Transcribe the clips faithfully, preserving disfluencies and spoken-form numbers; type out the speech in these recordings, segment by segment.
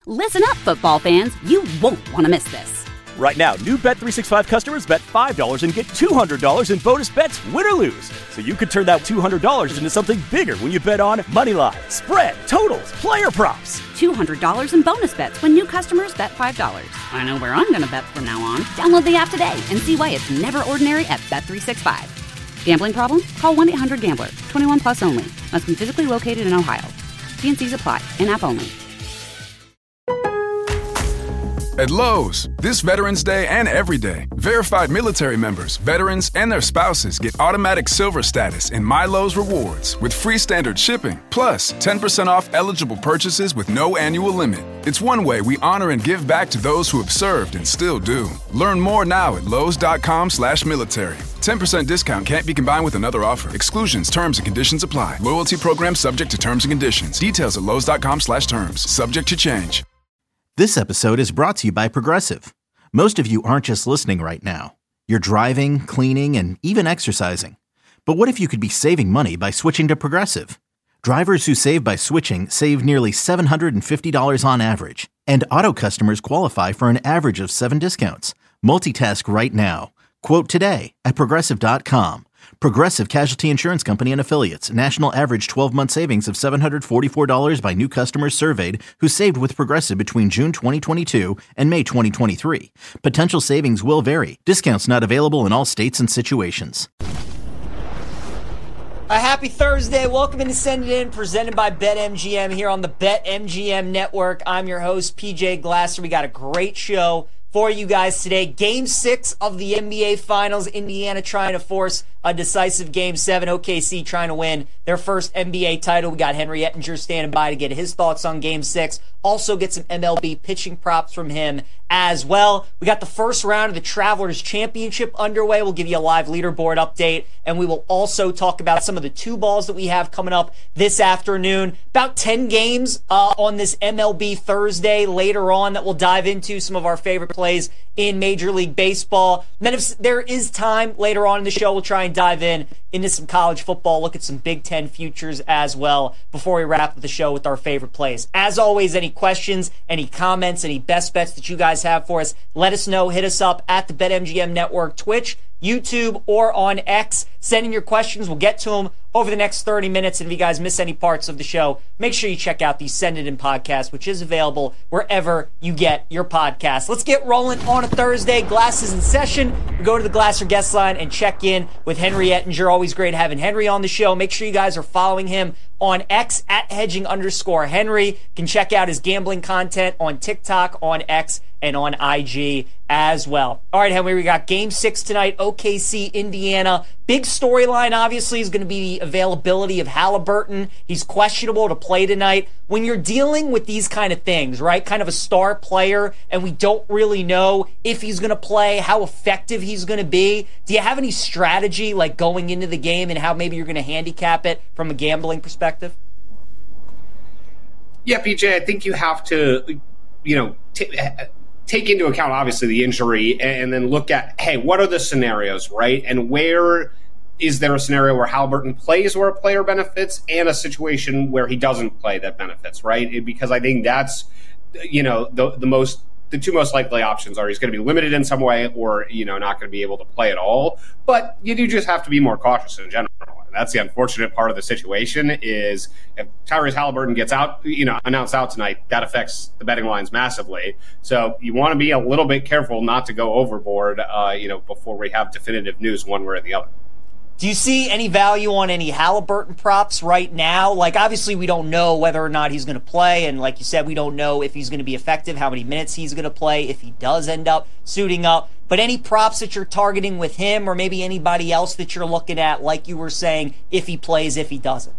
Listen up, football fans. You won't want to miss this. Right now, new Bet three sixty-five customers bet five dollars and get two hundred dollars in bonus bets, win or lose. So you could turn that two hundred dollars into something bigger when you bet on moneyline, spread, totals, player props. two hundred dollars in bonus bets when new customers bet five dollars. I know where I'm going to bet from now on. Download the app today and see why it's never ordinary at Bet three sixty-five. Gambling problem? Call one eight hundred gambler. twenty-one plus only. Must be physically located in Ohio. T and C's apply. In-app only. At Lowe's, this Veterans Day and every day, verified military members, veterans, and their spouses get automatic silver status in My Lowe's Rewards with free standard shipping, plus ten percent off eligible purchases with no annual limit. It's one way we honor and give back to those who have served and still do. Learn more now at lowes.com slash military. ten percent discount can't be combined with another offer. Exclusions, terms, and conditions apply. Loyalty program subject to terms and conditions. Details at lowes.com slash terms. Subject to change. This episode is brought to you by Progressive. Most of you aren't just listening right now. You're driving, cleaning, and even exercising. But what if you could be saving money by switching to Progressive? Drivers who save by switching save nearly seven hundred fifty dollars on average. And auto customers qualify for an average of seven discounts. Multitask right now. Quote today at Progressive dot com. Progressive Casualty Insurance Company and Affiliates. National average twelve-month savings of seven hundred forty-four dollars by new customers surveyed who saved with Progressive between June twenty twenty-two and May twenty twenty-three. Potential savings will vary. Discounts not available in all states and situations. A happy Thursday. Welcome into Send It In, presented by BetMGM here on the BetMGM Network. I'm your host, P J Glasser. We got a great show for you guys today. Game six of the N B A Finals. Indiana trying to force a decisive Game seven. O K C trying to win their first N B A title. We got Henry Ettinger standing by to get his thoughts on Game six. Also get some M L B pitching props from him as well. We got the first round of the Travelers Championship underway. We'll give you a live leaderboard update, and we will also talk about some of the two balls that we have coming up this afternoon. About ten games uh, on this M L B Thursday later on that we'll dive into, some of our favorite plays in Major League Baseball. And then if there is time later on in the show, we'll try and dive in into some college football, look at some Big Ten futures as well before we wrap up the show with our favorite plays. As always, any questions, any comments, any best bets that you guys have for us, let us know. Hit us up at the BetMGM Network, Twitch, YouTube, or on X. Send in your questions. We'll get to them over the next thirty minutes. And if you guys miss any parts of the show, make sure you check out the Send It In podcast, which is available wherever you get your podcasts. Let's get rolling on a Thursday. Glasses in session. We go to the Glasser guest line and check in with Henry Ettinger. Always great having Henry on the show. Make sure you guys are following him on X at hedging underscore Henry. You can check out his gambling content on TikTok, on X, and on I G as well. All right, Henry, we got Game six tonight, O K C, Indiana. Big storyline, obviously, is going to be the availability of Halliburton. He's questionable to play tonight. When you're dealing with these kind of things, right, kind of a star player, and we don't really know if he's going to play, how effective he's going to be, do you have any strategy, like, going into the game and how maybe you're going to handicap it from a gambling perspective? Yeah, P J, I think you have to, you know, t- take into account, obviously, the injury and then look at, hey, what are the scenarios, right? And where is there a scenario where Halliburton plays where a player benefits and a situation where he doesn't play that benefits, right? Because I think that's, you know, the the most the two most likely options are he's going to be limited in some way or, you know, not going to be able to play at all. But you do just have to be more cautious in general. And that's the unfortunate part of the situation is if Tyrese Halliburton gets out, you know, announced out tonight, that affects the betting lines massively. So you want to be a little bit careful not to go overboard, uh, you know, before we have definitive news one way or the other. Do you see any value on any Halliburton props right now? Like, obviously, we don't know whether or not he's going to play. And like you said, we don't know if he's going to be effective, how many minutes he's going to play, if he does end up suiting up. But any props that you're targeting with him or maybe anybody else that you're looking at, like you were saying, if he plays, if he doesn't?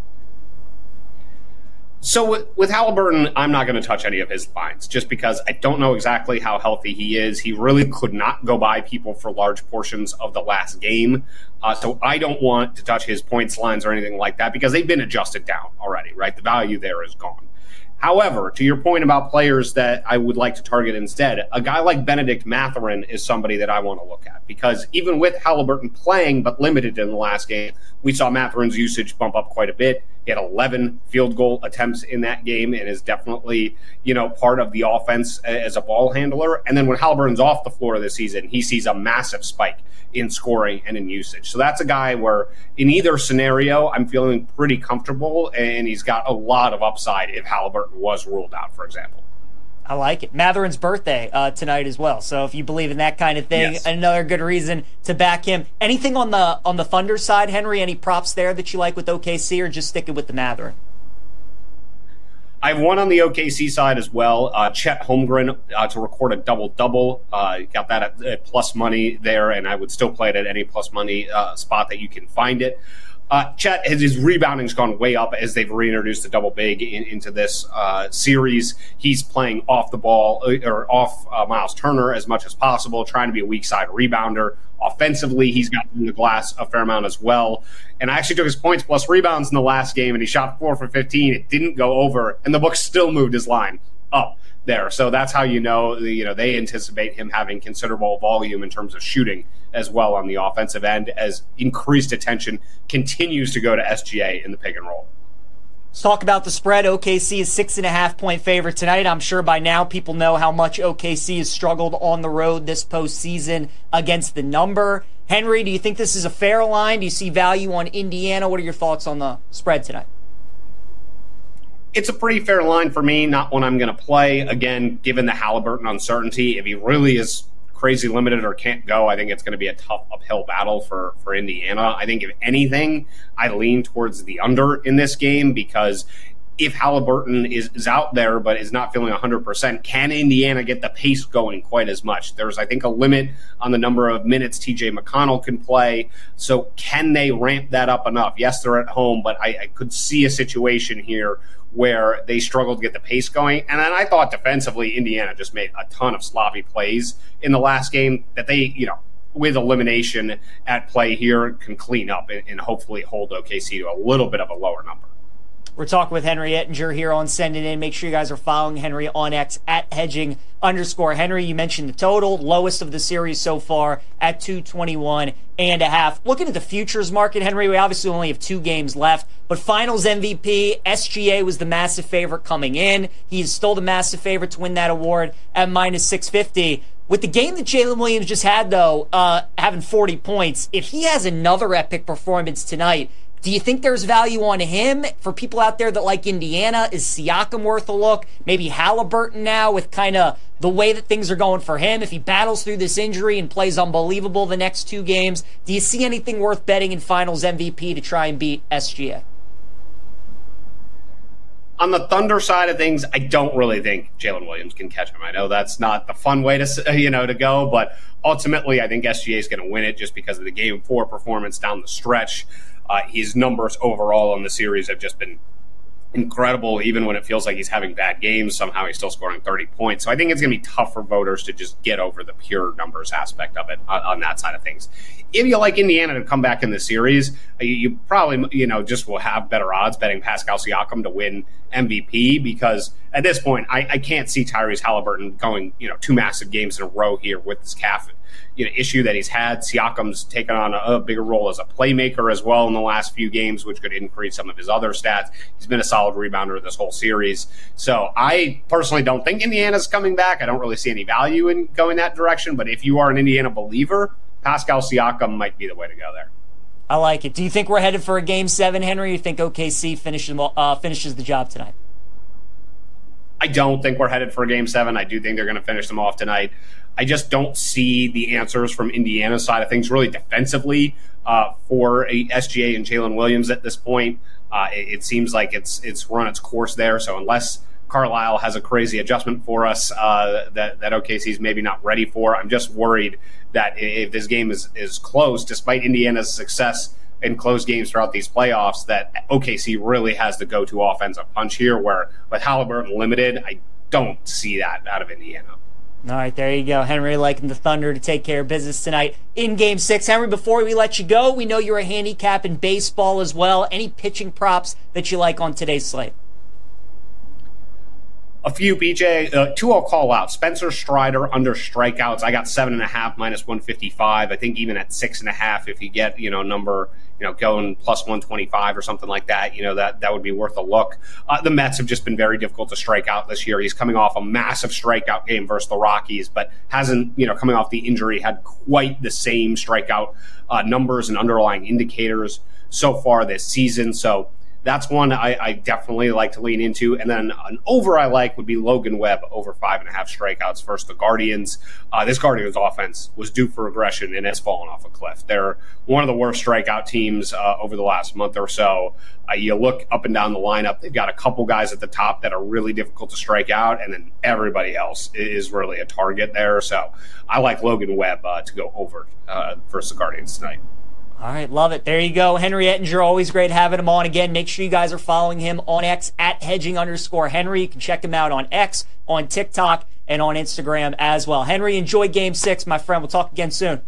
So with, with Halliburton, I'm not going to touch any of his lines just because I don't know exactly how healthy he is. He really could not go by people for large portions of the last game. Uh, so I don't want to touch his points lines or anything like that because they've been adjusted down already, right? The value there is gone. However, to your point about players that I would like to target instead, a guy like Benedict Mathurin is somebody that I want to look at because even with Halliburton playing but limited in the last game, we saw Mathurin's usage bump up quite a bit. He had eleven field goal attempts in that game and is definitely, you know, part of the offense as a ball handler. And then when Haliburton's off the floor this season, he sees a massive spike in scoring and in usage. So that's a guy where in either scenario, I'm feeling pretty comfortable, and he's got a lot of upside if Haliburton was ruled out, for example. I like it. Mathurin's birthday uh, tonight as well. So if you believe in that kind of thing, yes. Another good reason to back him. Anything on the on the Thunder side, Henry? Any props there that you like with O K C, or just sticking with the Mathurin? I have one on the O K C side as well. Uh, Chet Holmgren uh, to record a double-double. Uh, got that at, at plus money there, and I would still play it at any plus money uh, spot that you can find it. Uh, Chet, his, his rebounding's gone way up as they've reintroduced the double big in, into this uh, series. He's playing off the ball or off uh, Miles Turner as much as possible, trying to be a weak side rebounder. Offensively, he's got in the glass a fair amount as well. And I actually took his points plus rebounds in the last game, and he shot four for fifteen. It didn't go over, and the book still moved his line up there. So that's how you know, you know, they anticipate him having considerable volume in terms of shooting as well on the offensive end, as increased attention continues to go to S G A in the pick and roll. Let's talk about the spread. O K C is six and a half point favorite tonight. I'm sure by now people know how much O K C has struggled on the road this postseason against the number. Henry, do you think this is a fair line? Do you see value on Indiana? What are your thoughts on the spread tonight? It's a pretty fair line for me, not one I'm going to play. Again, given the Haliburton uncertainty, if he really is crazy limited or can't go, I think it's going to be a tough uphill battle for, for Indiana. I think if anything, I lean towards the under in this game, because if Haliburton is, is out there but is not feeling one hundred percent, can Indiana get the pace going quite as much? There's, I think, a limit on the number of minutes T J McConnell can play. So can they ramp that up enough? Yes, they're at home, but I, I could see a situation here where they struggled to get the pace going. And then I thought defensively, Indiana just made a ton of sloppy plays in the last game that they, you know, with elimination at play here, can clean up and, and hopefully hold O K C to a little bit of a lower number. We're talking with Henry Ettinger here on Send It In. Make sure you guys are following Henry on X at hedging underscore Henry. You mentioned the total, lowest of the series so far at two twenty-one and a half. Looking at the futures market, Henry, we obviously only have two games left, but finals M V P, S G A was the massive favorite coming in. He is still the massive favorite to win that award at minus six fifty. With the game that Jalen Williams just had, though, uh, having forty points, if he has another epic performance tonight, do you think there's value on him? For people out there that like Indiana, is Siakam worth a look? Maybe Haliburton now with kind of the way that things are going for him. If he battles through this injury and plays unbelievable the next two games, do you see anything worth betting in finals M V P to try and beat S G A? On the Thunder side of things, I don't really think Jalen Williams can catch him. I know that's not the fun way to, you know, to go, but ultimately I think S G A is going to win it just because of the game four performance down the stretch. Uh, his numbers overall in the series have just been incredible. Even when it feels like he's having bad games, somehow he's still scoring thirty points. So I think it's going to be tough for voters to just get over the pure numbers aspect of it on, on that side of things. If you like Indiana to come back in the series, you, you probably, you know, just will have better odds betting Pascal Siakam to win M V P, because at this point, I, I can't see Tyrese Haliburton going, you know, two massive games in a row here with this calf, you know, issue that he's had. Siakam's taken on a, a bigger role as a playmaker as well in the last few games, which could increase some of his other stats. He's been a solid rebounder this whole series. So I personally don't think Indiana's coming back. I don't really see any value in going that direction. But if you are an Indiana believer, Pascal Siakam might be the way to go there. I like it. Do you think we're headed for a game seven, Henry? Or you think O K C finishes, uh, finishes the job tonight? I don't think we're headed for a game seven. I do think they're going to finish them off tonight. I just don't see the answers from Indiana's side of things really defensively uh, for a S G A and Jalen Williams at this point. Uh, it, it seems like it's it's run its course there. So unless Carlisle has a crazy adjustment for us uh, that, that O K C is maybe not ready for, I'm just worried that if this game is, is close, despite Indiana's success in close games throughout these playoffs, that O K C really has the go-to offensive punch here, where with Haliburton limited, I don't see that out of Indiana. All right, there you go. Henry liking the Thunder to take care of business tonight in Game six. Henry, before we let you go, we know you're a handicap in baseball as well. Any pitching props that you like on today's slate? a few, B J. Uh, two I'll call out. Spencer Strider under strikeouts. I got seven and a half minus one fifty-five. I think even at six and a half, if you get, you know, number, you know, going plus one twenty-five or something like that, you know, that, that would be worth a look. Uh, the Mets have just been very difficult to strike out this year. He's coming off a massive strikeout game versus the Rockies, but hasn't, you know, coming off the injury, had quite the same strikeout uh, numbers and underlying indicators so far this season. So that's one I, I definitely like to lean into. And then an over I like would be Logan Webb over five and a half strikeouts versus the Guardians. Uh, this Guardians offense was due for regression and has fallen off a cliff. They're one of the worst strikeout teams uh, over the last month or so. Uh, you look up and down the lineup, they've got a couple guys at the top that are really difficult to strike out, and then everybody else is really a target there. So I like Logan Webb uh, to go over uh, versus the Guardians tonight. All right, love it. There you go. Henry Ettinger, always great having him on. Again, make sure you guys are following him on X at hedging underscore Henry. You can check him out on X, on TikTok, and on Instagram as well. Henry, enjoy Game six, my friend. We'll talk again soon.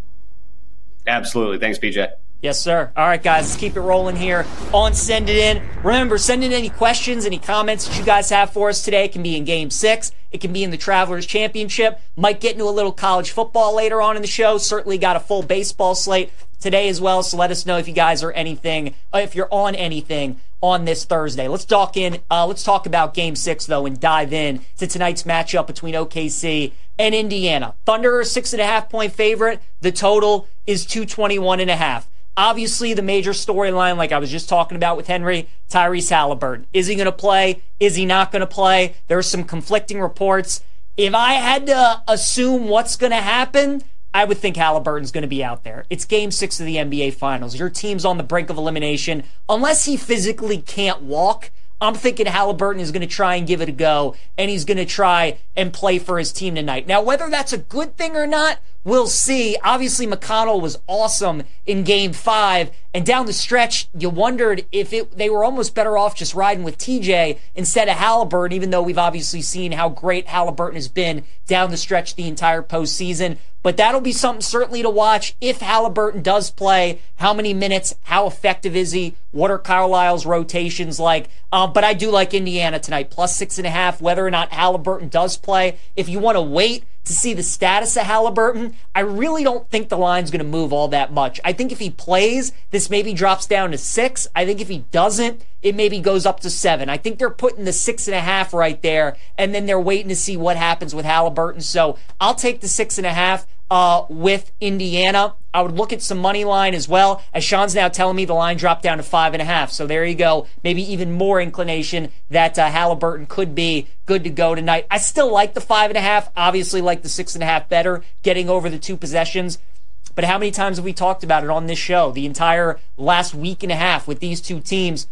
Absolutely. Thanks, P J. Yes, sir. All right, guys, let's keep it rolling here on Send It In. Remember, send in any questions, any comments that you guys have for us today. It can be in Game six. It can be in the Travelers Championship. Might get into a little college football later on in the show. Certainly got a full baseball slate today as well, so let us know if you guys are anything, if you're on anything on this Thursday. Let's talk in. Uh, let's talk about Game Six though, and dive in to tonight's matchup between O K C and Indiana. Thunder are six and a half point favorite. The total is two twenty-one and a half. Obviously, the major storyline, like I was just talking about with Henry, Tyrese Halliburton. Is he going to play? Is he not going to play? There are some conflicting reports. If I had to assume what's going to happen, I would think Halliburton's going to be out there. It's Game six of the N B A Finals. Your team's on the brink of elimination. Unless he physically can't walk, I'm thinking Halliburton is going to try and give it a go, and he's going to try and play for his team tonight. Now, whether that's a good thing or not, we'll see. Obviously, McConnell was awesome in Game five, and down the stretch, you wondered if it, they were almost better off just riding with T J instead of Halliburton, even though we've obviously seen how great Halliburton has been down the stretch the entire postseason. But that'll be something certainly to watch if Halliburton does play. How many minutes? How effective is he? What are Carlisle's rotations like? Um, but I do like Indiana tonight, plus six and a half, whether or not Halliburton does play. If you want to wait to see the status of Halliburton, I really don't think the line's going to move all that much. I think if he plays, this maybe drops down to six. I think if he doesn't, it maybe goes up to seven. I think they're putting the six and a half right there, and then they're waiting to see what happens with Halliburton. So I'll take the six and a half uh, with Indiana. I would look at some money line as well, as Sean's now telling me the line dropped down to five and a half. So there you go. Maybe even more inclination that uh, Halliburton could be good to go tonight. I still like the five and a half. Obviously like the six and a half better, getting over the two possessions. But how many times have we talked about it on this show? The entire last week and a half with these two teams.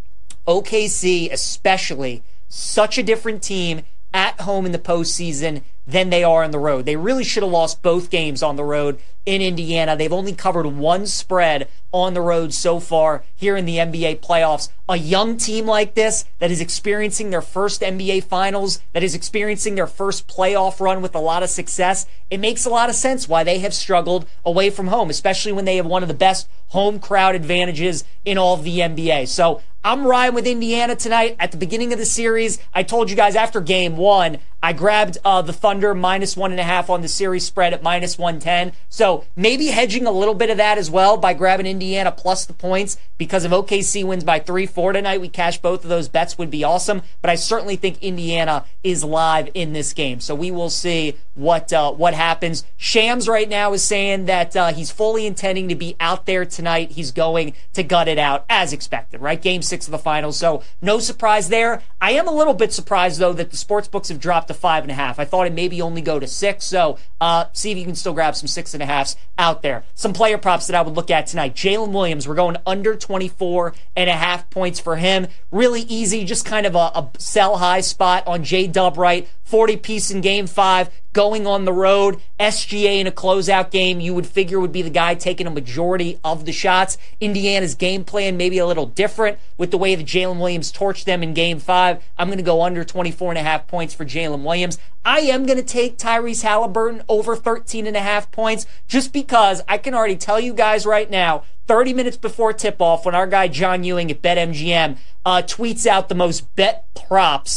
O K C especially, such a different team at home in the postseason than they are on the road. They really should have lost both games on the road in Indiana. They've only covered one spread on the road so far here in the N B A playoffs. A young team like this that is experiencing their first N B A finals, that is experiencing their first playoff run with a lot of success, it makes a lot of sense why they have struggled away from home, especially when they have one of the best home crowd advantages in all of the N B A. So I'm riding with Indiana tonight. At the beginning of the series, I told you guys after game one, I grabbed uh, the Thunder minus one and a half on the series spread at minus one ten. So maybe hedging a little bit of that as well by grabbing Indiana plus the points, because if O K C wins by three four tonight, we cash both of those bets, would be awesome. But I certainly think Indiana is live in this game. So we will see what uh, what happens. Shams right now is saying that uh, he's fully intending to be out there tonight. He's going to gut it out as expected, right? Game six of the finals. So no surprise there. I am a little bit surprised, though, that the sports books have dropped to five and a half. I thought it maybe only go to six. So uh, see if you can still grab some six and a halves out there. Some player props that I would look at tonight. Jalen Williams, we're going under twenty-four and a half points for him. Really easy, just kind of a, a sell high spot on J Dub right. forty piece in game five, going on the road. S G A in a closeout game, you would figure would be the guy taking a majority of the shots. Indiana's game plan maybe a little different with the way that Jalen Williams torched them in game five. I'm going to go under twenty-four and a half points for Jalen Williams. I am going to take Tyrese Halliburton over thirteen and a half points just because I can already tell you guys right now, thirty minutes before tip-off, when our guy John Ewing at BetMGM uh, tweets out the most bet props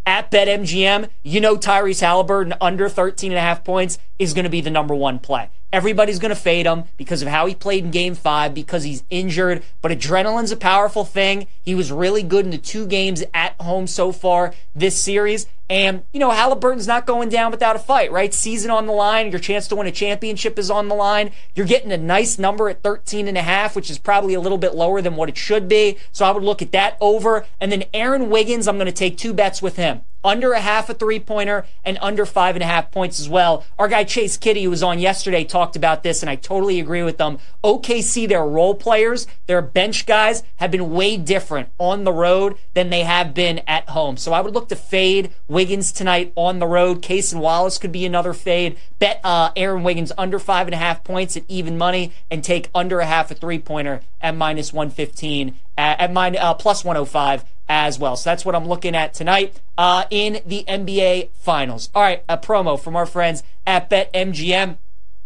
at BetMGM, you know Tyrese Halliburton under thirteen and a half points is going to be the number one play. Everybody's going to fade him because of how he played in game five, because he's injured, but adrenaline's a powerful thing. He was really good in the two games at home so far this series. And, you know, Halliburton's not going down without a fight, right? Season on the line, your chance to win a championship is on the line. You're getting a nice number at thirteen and a half, which is probably a little bit lower than what it should be. So I would look at that over. And then Aaron Wiggins, I'm going to take two bets with him. Under a half a three-pointer and under five and a half points as well. Our guy Chase Kitty, who was on yesterday, talked about this, and I totally agree with them. O K C, their role players, their bench guys, have been way different on the road than they have been at home. So I would look to fade Wiggins tonight on the road. Case and Wallace could be another fade. Bet uh, Aaron Wiggins under five and a half points at even money, and take under a half a three-pointer at minus one fifteen, at, at min- uh, plus one oh five as well. So that's what I'm looking at tonight uh, in the N B A Finals. All right, a promo from our friends at BetMGM.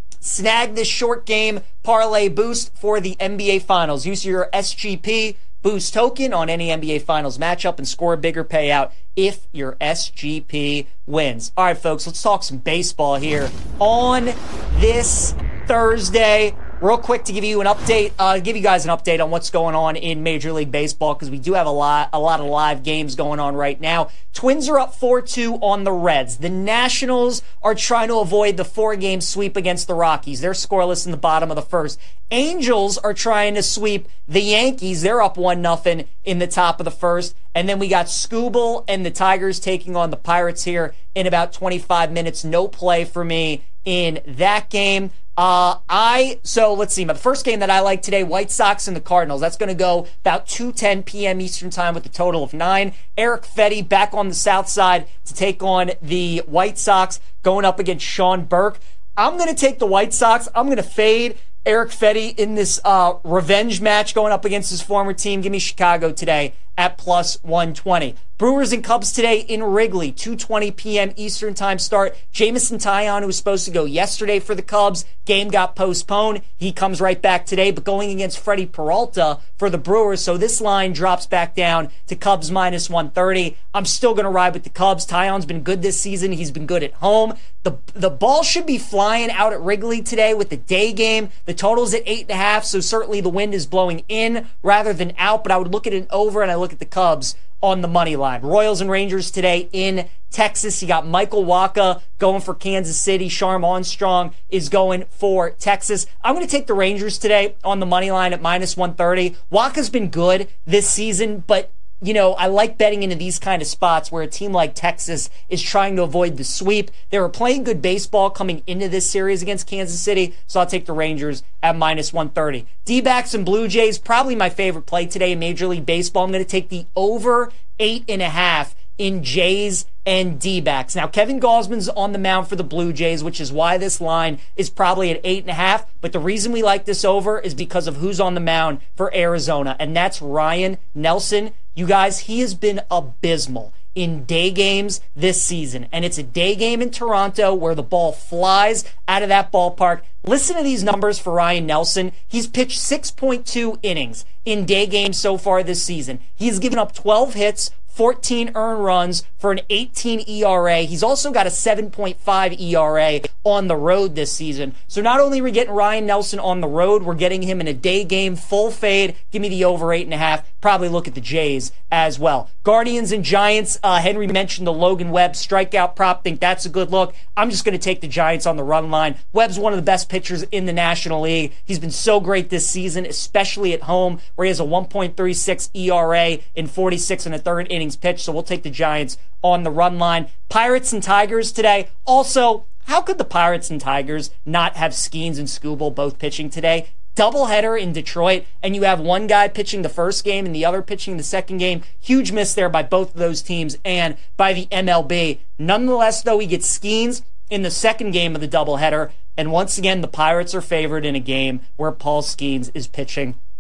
Snag this short game parlay boost for the N B A Finals. Use your S G P boost token on any N B A Finals matchup and score a bigger payout if your S G P wins. All right, folks, let's talk some baseball here on this Thursday. Real quick to give you an update, uh, give you guys an update on what's going on in Major League Baseball, because we do have a lot, a lot of live games going on right now. Twins are up four two on the Reds. The Nationals are trying to avoid the four-game sweep against the Rockies. They're scoreless in the bottom of the first. Angels are trying to sweep the Yankees. They're up one nothing in the top of the first. And then we got Skubal and the Tigers taking on the Pirates here in about twenty-five minutes. No play for me in that game. Uh, I, so let's see, my first game that I like today, White Sox and the Cardinals. That's going to go about two ten p.m. Eastern time with a total of nine. Eric Fetty back on the south side to take on the White Sox, going up against Sean Burke. I'm going to take the White Sox. I'm going to fade Eric Fetty in this uh, revenge match going up against his former team. Give me Chicago today at plus one twenty. Brewers and Cubs today in Wrigley, two twenty p.m. Eastern time start. Jameson Taillon, who was supposed to go yesterday for the Cubs, game got postponed. He comes right back today, but going against Freddie Peralta for the Brewers, so this line drops back down to Cubs minus one thirty. I'm still going to ride with the Cubs. Taillon's been good this season. He's been good at home. The the ball should be flying out at Wrigley today with the day game. The total's at eight and a half, so certainly the wind is blowing in rather than out, but I would look at an over, and I look at the Cubs on the money line. Royals and Rangers today in Texas. You got Michael Wacha going for Kansas City. Sharm Armstrong is going for Texas. I'm going to take the Rangers today on the money line at minus one thirty. Wacha's been good this season, but you know, I like betting into these kind of spots where a team like Texas is trying to avoid the sweep. They were playing good baseball coming into this series against Kansas City, so I'll take the Rangers at minus one thirty. D-backs and Blue Jays, probably my favorite play today in Major League Baseball. I'm going to take the over eight and a half in Jays and D-backs. Now, Kevin Gausman's on the mound for the Blue Jays, which is why this line is probably at eight and a half. But the reason we like this over is because of who's on the mound for Arizona, and that's Ryan Nelson. You guys, he has been abysmal in day games this season, and it's a day game in Toronto where the ball flies out of that ballpark. Listen to these numbers for Ryan Nelson. He's pitched six point two innings in day games so far this season. He's given up twelve hits, fourteen earned runs for an eighteen E R A. He's also got a seven point five E R A on the road this season. So not only are we getting Ryan Nelson on the road, we're getting him in a day game, full fade. Give me the over eight and a half. Probably look at the Jays as well. Guardians and Giants. Uh, Henry mentioned the Logan Webb strikeout prop. Think that's a good look. I'm just going to take the Giants on the run line. Webb's one of the best pitchers in the National League. He's been so great this season, especially at home, where he has a one point three six E R A in forty-six and a third innings pitched. So we'll take the Giants on the run line. Pirates and Tigers today. Also, how could the Pirates and Tigers not have Skeens and Skubal both pitching today? Doubleheader in Detroit, and you have one guy pitching the first game and the other pitching the second game. Huge miss there by both of those teams and by the M L B. Nonetheless, though, he gets Skeens in the second game of the doubleheader, and once again, the Pirates are favored in a game where Paul Skeens is pitching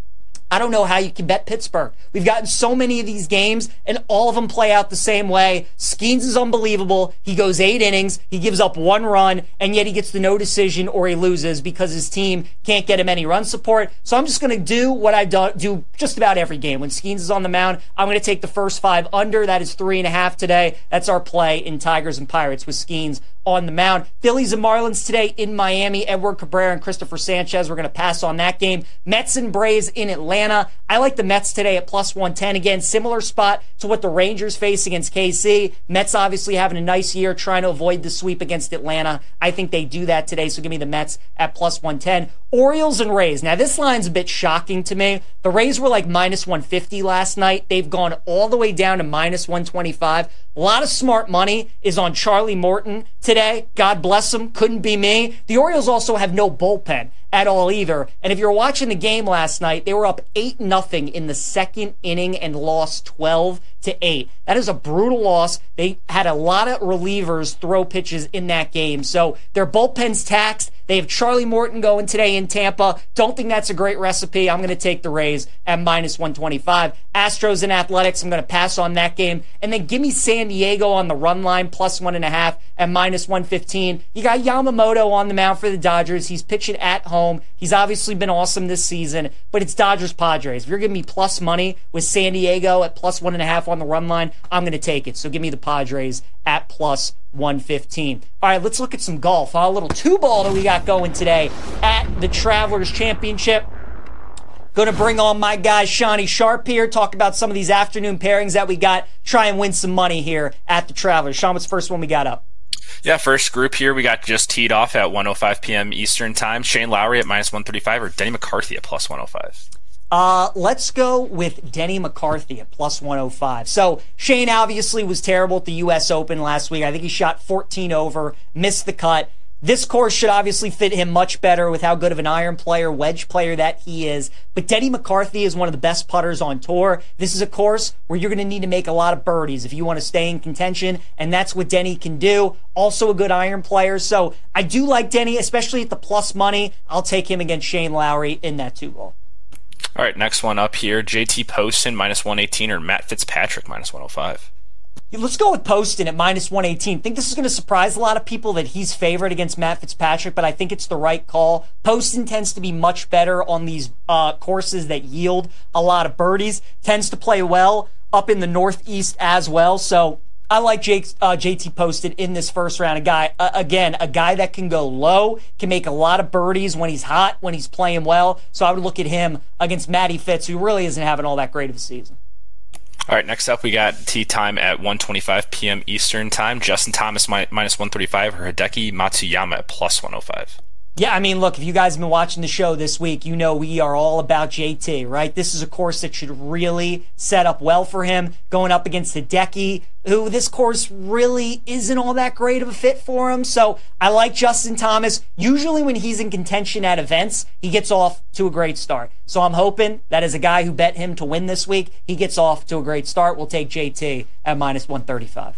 I don't know how you can bet Pittsburgh. We've gotten so many of these games, and all of them play out the same way. Skeens is unbelievable. He goes eight innings, he gives up one run, and yet he gets the no decision or he loses because his team can't get him any run support. So I'm just going to do what I do, do just about every game. When Skeens is on the mound, I'm going to take the first five under. That is three and a half today. That's our play in Tigers and Pirates with Skeens on the mound. Phillies and Marlins today in Miami. Edward Cabrera and Christopher Sanchez. We're going to pass on that game. Mets and Braves in Atlanta. I like the Mets today at plus one ten. Again, similar spot to what the Rangers face against K C. Mets obviously having a nice year trying to avoid the sweep against Atlanta. I think they do that today, so give me the Mets at plus one ten. Orioles and Rays. Now, this line's a bit shocking to me. The Rays were like minus one fifty last night. They've gone all the way down to minus one twenty-five. A lot of smart money is on Charlie Morton today. God bless him. Couldn't be me. The Orioles also have no bullpen at all either. And if you're watching the game last night, they were up eight nothing in the second inning and lost twelve to eight. That is a brutal loss. They had a lot of relievers throw pitches in that game. So their bullpen's taxed. They have Charlie Morton going today in Tampa. Don't think that's a great recipe. I'm going to take the Rays at minus one twenty-five. Astros and Athletics, I'm going to pass on that game. And then give me San Diego on the run line, plus one and a half at minus one fifteen. You got Yamamoto on the mound for the Dodgers. He's pitching at home. He's obviously been awesome this season, but it's Dodgers-Padres. If you're giving me plus money with San Diego at plus one and a half on the run line, I'm going to take it. So give me the Padres at plus one fifteen. All right, let's look at some golf. A little two-ball that we got going today at the Travelers Championship. Going to bring on my guy Shawnee Sharp here, talk about some of these afternoon pairings that we got, try and win some money here at the Travelers. Sean, what's the first one we got up? Yeah, first group here we got just teed off at one oh five p.m. Eastern Time. Shane Lowry at minus one thirty-five or Denny McCarthy at plus one oh five. Uh, let's go with Denny McCarthy at plus one oh five. So Shane obviously was terrible at the U S Open last week. I think he shot fourteen over, missed the cut. This course should obviously fit him much better with how good of an iron player, wedge player that he is. But Denny McCarthy is one of the best putters on tour. This is a course where you're going to need to make a lot of birdies if you want to stay in contention, and that's what Denny can do. Also a good iron player. So I do like Denny, especially at the plus money. I'll take him against Shane Lowry in that two-ball. All right, next one up here, J T Poston minus one eighteen or Matt Fitzpatrick minus one oh five. Let's go with Poston at minus one eighteen. I think this is going to surprise a lot of people that he's favored against Matt Fitzpatrick, but I think it's the right call. Poston tends to be much better on these uh, courses that yield a lot of birdies, tends to play well up in the Northeast as well. So I like Jake, uh, J T Poston in this first round. A guy, uh, again, a guy that can go low, can make a lot of birdies when he's hot, when he's playing well. So I would look at him against Matty Fitz, who really isn't having all that great of a season. All right, next up we got tee time at one twenty-five p.m. Eastern Time. Justin Thomas mi- minus one thirty-five or Hideki Matsuyama at plus one oh five. Yeah, I mean, look, if you guys have been watching the show this week, you know we are all about J T, right? This is a course that should really set up well for him, going up against Hideki, who this course really isn't all that great of a fit for him. So I like Justin Thomas. Usually when he's in contention at events, he gets off to a great start. So I'm hoping that as a guy who bet him to win this week, he gets off to a great start. We'll take J T at minus one thirty-five.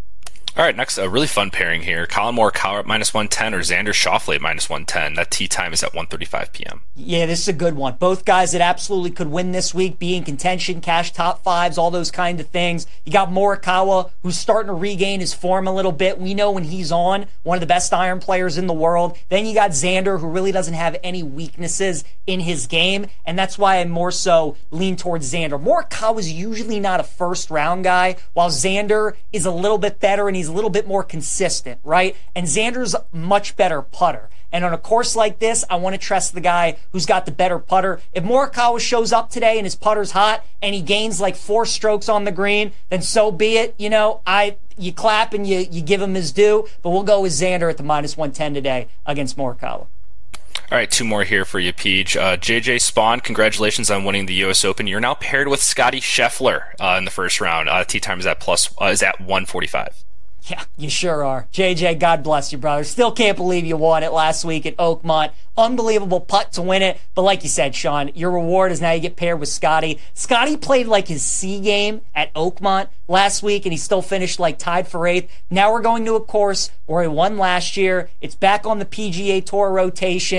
All right, next, a really fun pairing here. Colin Morikawa at minus one ten or Xander Schauffele at minus one ten. That tee time is at one thirty-five p.m. Yeah, this is a good one. Both guys that absolutely could win this week, be in contention, cash top fives, all those kind of things. You got Morikawa, who's starting to regain his form a little bit. We know when he's on, one of the best iron players in the world. Then you got Xander, who really doesn't have any weaknesses in his game, and that's why I more so lean towards Xander. Morikawa's usually not a first-round guy, while Xander is a little bit better and he's a little bit more consistent, right? And Xander's a much better putter. And on a course like this, I want to trust the guy who's got the better putter. If Morikawa shows up today and his putter's hot and he gains like four strokes on the green, then so be it. You know, I you clap and you, you give him his due, but we'll go with Xander at the minus one ten today against Morikawa. All right, two more here for you, Peach. Uh, J J Spawn, congratulations on winning the U S Open. You're now paired with Scotty Scheffler uh, in the first round. Uh, tee time is at plus uh, is at one forty-five. Yeah, you sure are. J J, God bless you, brother. Still can't believe you won it last week at Oakmont. Unbelievable putt to win it. But like you said, Sean, your reward is now you get paired with Scotty. Scotty played like his C game at Oakmont last week, and he still finished like tied for eighth. Now we're going to a course where he won last year. It's back on the P G A Tour rotation.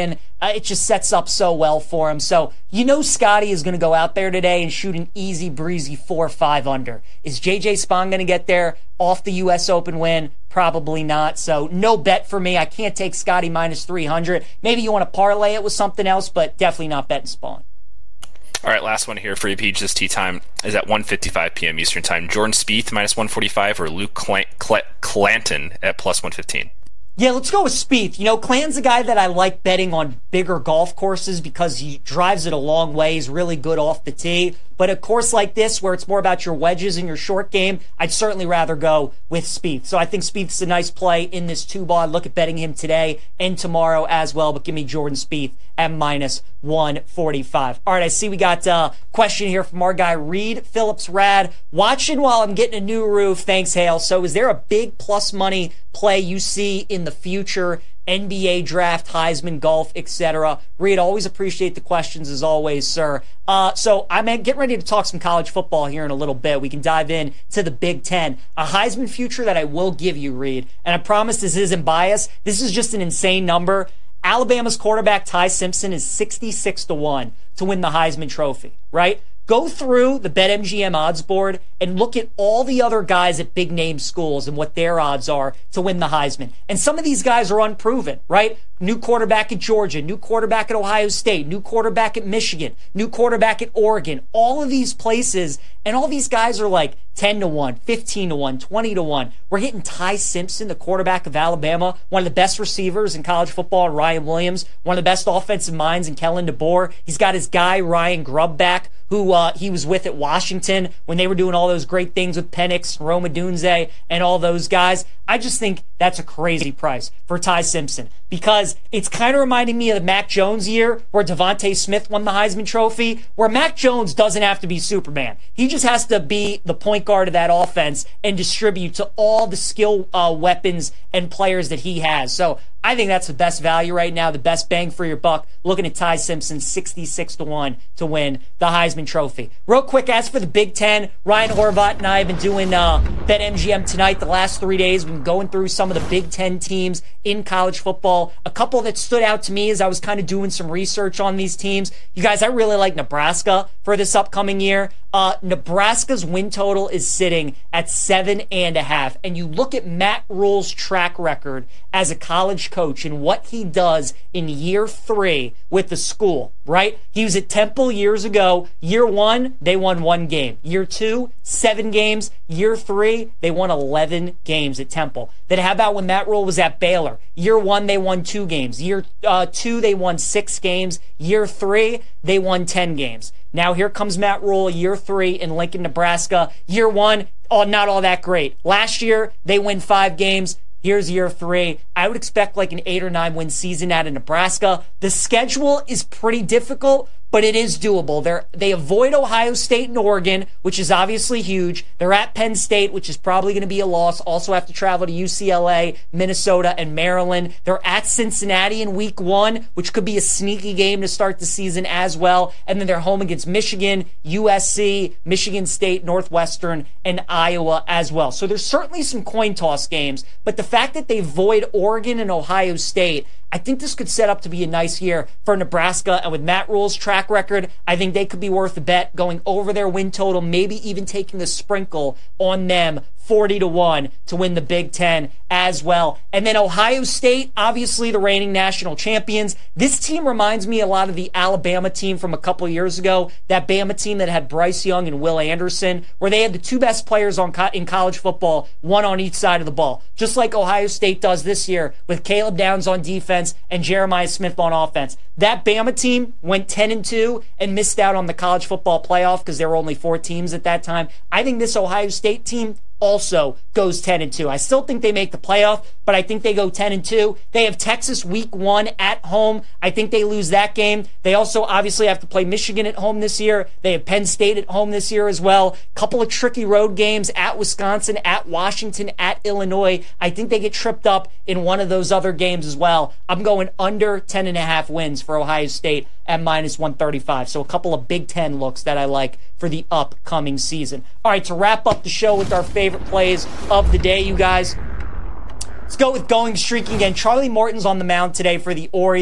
Uh, it just sets up so well for him. So you know Scotty is going to go out there today and shoot an easy, breezy four five under. Is J J Spaun going to get there off the U S Open win? Probably not. So no bet for me. I can't take Scotty minus three hundred. Maybe you want to parlay it with something else, but definitely not betting Spaun. All right, last one here for you, Peach. This tee time is at one fifty-five p.m. Eastern Time. Jordan Spieth minus one forty-five or Luke Cl- Cl- Clanton at plus one fifteen. Yeah, let's go with Spieth. You know, Clanton's a guy that I like betting on bigger golf courses because he drives it a long way. He's really good off the tee. But a course like this, where it's more about your wedges and your short game, I'd certainly rather go with Spieth. So I think Spieth's a nice play in this two-ball. I'd look at betting him today and tomorrow as well, but give me Jordan Spieth at minus one forty-five. All right, I see we got a question here from our guy, Reed Phillips Rad. Watching while I'm getting a new roof. Thanks, Hale. So is there a big plus money play you see in the future? N B A draft, Heisman, golf, et cetera. Reed, always appreciate the questions as always, sir. Uh, so I'm getting ready to talk some college football here in a little bit. We can dive in to the Big Ten. A Heisman future that I will give you, Reed, and I promise this isn't biased. This is just an insane number. Alabama's quarterback, Ty Simpson, is sixty-six to one to win the Heisman Trophy, right? Go through the BetMGM odds board and look at all the other guys at big name schools and what their odds are to win the Heisman. And some of these guys are unproven, right? New quarterback at Georgia, new quarterback at Ohio State, new quarterback at Michigan, new quarterback at Oregon. All of these places, and all these guys are like ten to one, fifteen to one, twenty to one. We're hitting Ty Simpson, the quarterback of Alabama, one of the best receivers in college football, Ryan Williams, one of the best offensive minds in Kellen DeBoer. He's got his guy, Ryan Grubb, back, who uh, he was with at Washington when they were doing all those great things with Penix, Rome Odunze, and all those guys. I just think that's a crazy price for Ty Simpson because it's kind of reminding me of the Mac Jones year where Devontae Smith won the Heisman Trophy, where Mac Jones doesn't have to be Superman. He just has to be the point guard of that offense and distribute to all the skill uh, weapons and players that he has. So I think that's the best value right now, the best bang for your buck, looking at Ty Simpson, sixty-six to one to win the Heisman Trophy. Real quick, as for the Big Ten, Ryan Horvat and I have been doing uh, BetMGM tonight the last three days. We've been going through some of the Big Ten teams in college football. A couple that stood out to me as I was kind of doing some research on these teams. You guys, I really like Nebraska for this upcoming year. Uh, Nebraska's win total is sitting at seven and a half. And you look at Matt Rule's track record as a college coach and what he does in year three with the school, right? He was at Temple years ago. Year one, they won one game. Year two, seven games. Year three, they won eleven games at Temple. Then how about when Matt Rule was at Baylor? Year one, they won two games. Year uh, two, they won six games. Year three, they won ten games. Now here comes Matt Rule, year three in Lincoln, Nebraska. Year one, oh, not all that great. Last year, they win five games. Here's year three. I would expect like an eight or nine win season out of Nebraska. The schedule is pretty difficult, but it is doable. They're, they avoid Ohio State and Oregon, which is obviously huge. They're at Penn State, which is probably going to be a loss. Also have to travel to U C L A, Minnesota, and Maryland. They're at Cincinnati in week one, which could be a sneaky game to start the season as well. And then they're home against Michigan, U S C, Michigan State, Northwestern, and Iowa as well. So there's certainly some coin toss games, but the fact that they avoid Oregon and Ohio State, I think this could set up to be a nice year for Nebraska. And with Matt Rule's track record, I think they could be worth a bet going over their win total, maybe even taking the sprinkle on them, forty to one to win the Big Ten as well. And then Ohio State, obviously the reigning national champions. This team reminds me a lot of the Alabama team from a couple years ago, that Bama team that had Bryce Young and Will Anderson, where they had the two best players on co- in college football, one on each side of the ball, just like Ohio State does this year with Caleb Downs on defense and Jeremiah Smith on offense. That Bama team went ten and two and missed out on the college football playoff because there were only four teams at that time. I think this Ohio State team also goes ten and two. I still think they make the playoff, but I think they go ten and two. They have Texas week one at home. I think they lose that game. They also obviously have to play Michigan at home this year. They have Penn State at home this year as well. Couple of tricky road games at Wisconsin, at Washington, at Illinois. I think they get tripped up in one of those other games as well. I'm going under ten and a half wins for Ohio State at minus one thirty-five. So a couple of Big Ten looks that I like for the upcoming season. All right, to wrap up the show with our favorite plays of the day, you guys, let's go with going streaking again. Charlie Morton's on the mound today for the Orioles.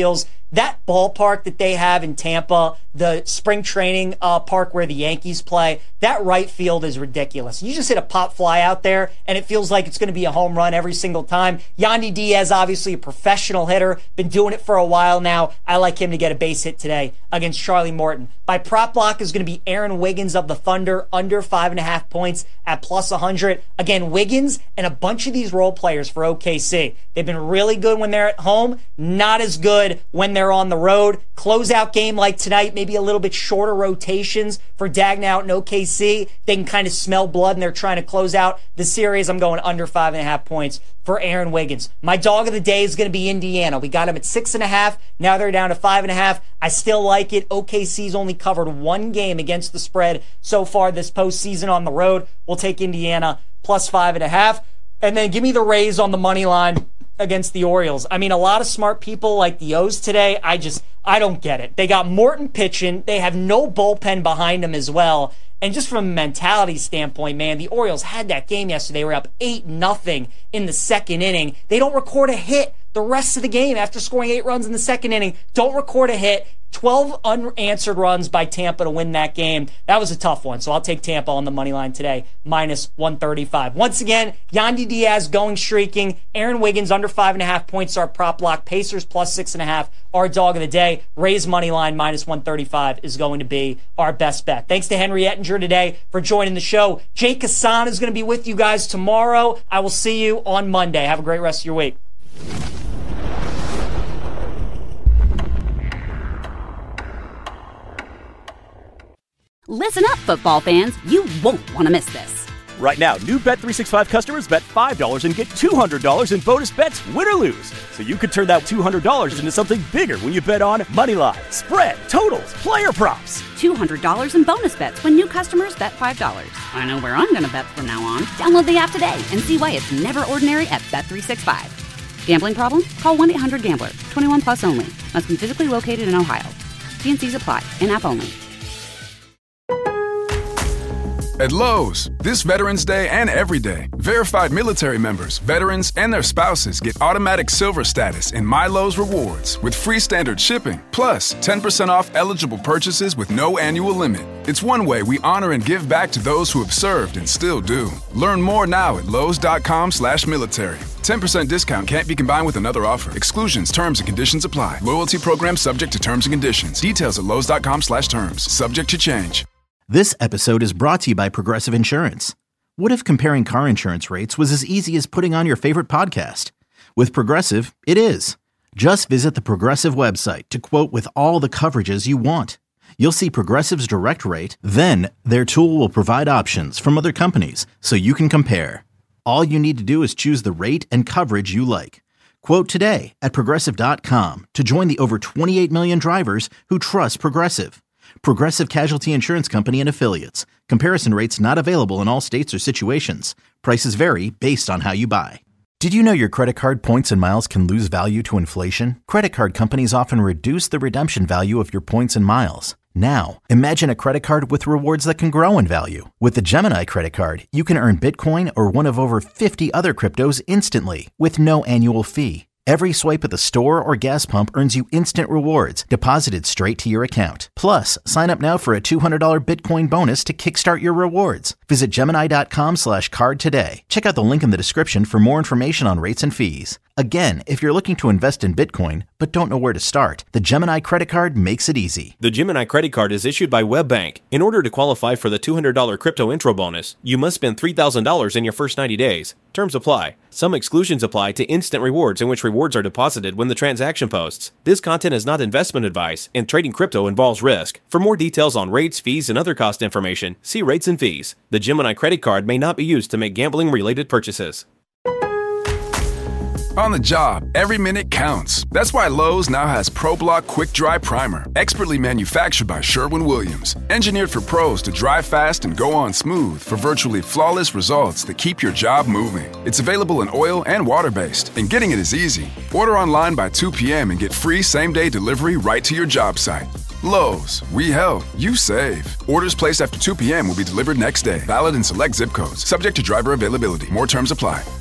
that ballpark that they have in Tampa, the spring training uh, park where the Yankees play, that right field is ridiculous. You just hit a pop fly out there, and it feels like it's going to be a home run every single time. Yandy Diaz, obviously a professional hitter, been doing it for a while now. I like him to get a base hit today against Charlie Morton. My prop block is going to be Aaron Wiggins of the Thunder, under five and a half points at plus one hundred. Again, Wiggins and a bunch of these role players for O K C. They've been really good when they're at home, not as good when they're on the road. Closeout game like tonight, maybe a little bit shorter rotations for Dagnall and O K C. They can kind of smell blood and they're trying to close out the series. I'm going under five and a half points for Aaron Wiggins. My dog of the day is going to be Indiana. We got them at six and a half. Now they're down to five and a half. I still like it. O K C's only covered one game against the spread so far this postseason on the road. We'll take Indiana plus five and a half. And then give me the Rays on the money line against the Orioles. I mean, a lot of smart people like the O's today. I just, I don't get it. They got Morton pitching. They have no bullpen behind them as well. And just from a mentality standpoint, man, the Orioles had that game yesterday. They were up eight nothing in the second inning. They don't record a hit the rest of the game after scoring eight runs in the second inning. Don't record a hit. twelve unanswered runs by Tampa to win that game. That was a tough one, so I'll take Tampa on the money line today, minus one thirty-five. Once again, Yandy Diaz going streaking. Aaron Wiggins under five and a half points, our prop block. Pacers plus six and a half, our dog of the day. Rays money line, minus one thirty-five is going to be our best bet. Thanks to Henry Ettinger today for joining the show. Jake Hassan is going to be with you guys tomorrow. I will see you on Monday. Have a great rest of your week. Listen up, football fans. You won't want to miss this. Right now, new Bet three sixty-five customers bet five dollars and get two hundred dollars in bonus bets, win or lose. So you could turn that two hundred dollars into something bigger when you bet on money line, spread, totals, player props. two hundred dollars in bonus bets when new customers bet five dollars. I know where I'm going to bet from now on. Download the app today and see why it's never ordinary at Bet three sixty-five. Gambling problem? Call one eight hundred gambler. twenty-one plus only. Must be physically located in Ohio. T and C's apply. In-app only. At Lowe's, this Veterans Day and every day, verified military members, veterans, and their spouses get automatic silver status in My Lowe's Rewards with free standard shipping, plus ten percent off eligible purchases with no annual limit. It's one way we honor and give back to those who have served and still do. Learn more now at lowes.com slash military. ten percent discount can't be combined with another offer. Exclusions, terms, and conditions apply. Loyalty program subject to terms and conditions. Details at lowes.com slash terms. Subject to change. This episode is brought to you by Progressive Insurance. What if comparing car insurance rates was as easy as putting on your favorite podcast? With Progressive, it is. Just visit the Progressive website to quote with all the coverages you want. You'll see Progressive's direct rate, then their tool will provide options from other companies so you can compare. All you need to do is choose the rate and coverage you like. Quote today at Progressive dot com to join the over twenty-eight million drivers who trust Progressive. Progressive Casualty Insurance Company and Affiliates. Comparison rates not available in all states or situations. Prices vary based on how you buy. Did you know your credit card points and miles can lose value to inflation? Credit card companies often reduce the redemption value of your points and miles. Now, imagine a credit card with rewards that can grow in value. With the Gemini credit card, you can earn Bitcoin or one of over fifty other cryptos instantly with no annual fee. Every swipe at the store or gas pump earns you instant rewards deposited straight to your account. Plus, sign up now for a two hundred dollars Bitcoin bonus to kickstart your rewards. Visit Gemini.com slash card today. Check out the link in the description for more information on rates and fees. Again, if you're looking to invest in Bitcoin but don't know where to start, the Gemini credit card makes it easy. The Gemini credit card is issued by WebBank. In order to qualify for the two hundred dollars crypto intro bonus, you must spend three thousand dollars in your first ninety days. Terms apply. Some exclusions apply to instant rewards in which rewards are deposited when the transaction posts. This content is not investment advice, and trading crypto involves risk. For more details on rates, fees, and other cost information, see rates and fees. The Gemini credit card may not be used to make gambling-related purchases. On the job, every minute counts. That's why Lowe's now has ProBlock Quick Dry Primer, expertly manufactured by Sherwin-Williams. Engineered for pros to dry fast and go on smooth for virtually flawless results that keep your job moving. It's available in oil and water-based, and getting it is easy. Order online by two p.m. and get free same-day delivery right to your job site. Lowe's, we help, you save. Orders placed after two p.m. will be delivered next day. Valid in select zip codes. Subject to driver availability. More terms apply.